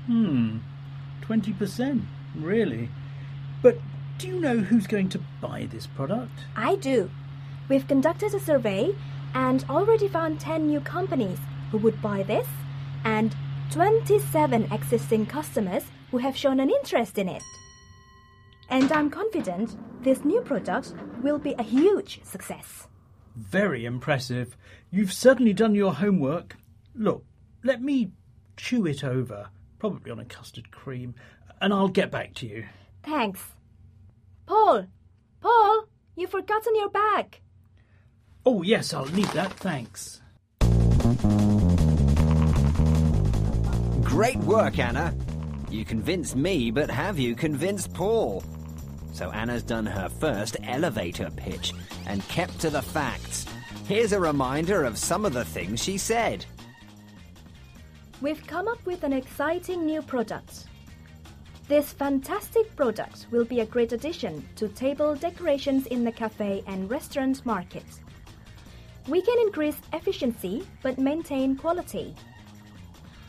20%, really? But do you know who's going to buy this product? I do. We've conducted a survey and already found 10 new companies who would buy this and 27 existing customers who have shown an interest in it. And I'm confident this new product will be a huge success. Very impressive. You've certainly done your homework. Look, let me chew it over, probably on a custard cream, and I'll get back to you. Thanks. Paul, you've forgotten your bag. Oh, yes, I'll need that, thanks. Great work, Anna. You convinced me, but have you convinced Paul? So Anna's done her first elevator pitch and kept to the facts. Here's a reminder of some of the things she said. We've come up with an exciting new product. This fantastic product will be a great addition to table decorations in the cafe and restaurant market. We can increase efficiency but maintain quality.